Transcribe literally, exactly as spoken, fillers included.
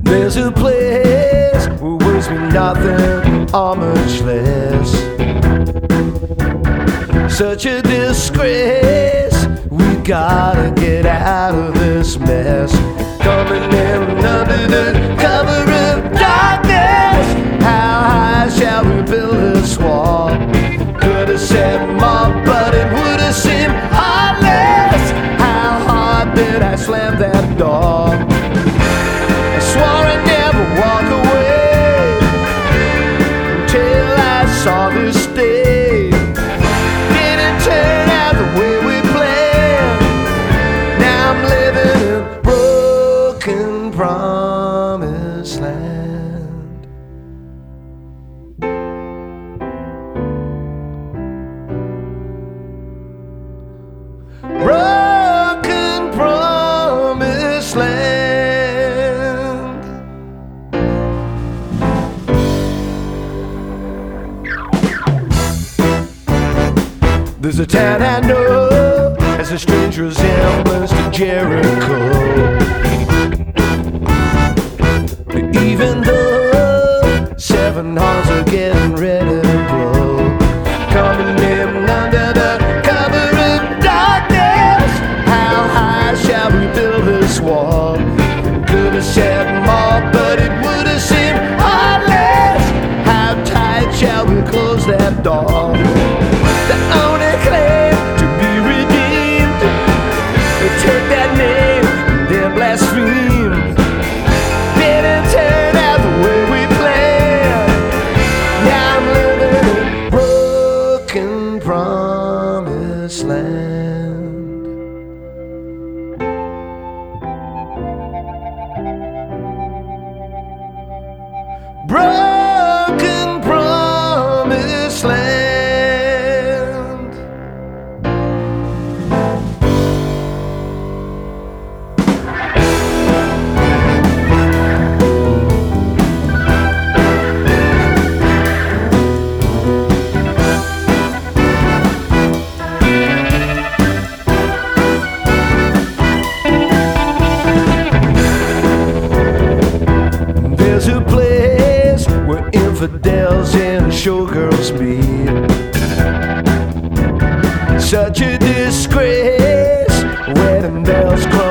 There's a place where words mean nothing or much less. Such a disgrace, we gotta get out of this mess. Coming in under the cover of darkness. How high shall we build this wall? Could have said more, but it would have seemed heartless. How hard did I slam that door? I swore I'd never walk away until I saw this day. Didn't turn out the way we planned. Now I'm living in broken promised land. Broken promised land. There's a town I know has a strange resemblance to Jericho. Even though seven hearts are getting ready to blow, coming in under the cover of darkness. How high shall we build this wall? Could have said more, but it would have seemed heartless. How tight shall we close that door? The only claim to be redeemed, they take that name and then blaspheme. Didn't turn out the way we planned. Now I'm living in broken promised land. Broken promised land. There's a place where infidels and showgirls meet. Such a disgrace, wedding bells cry.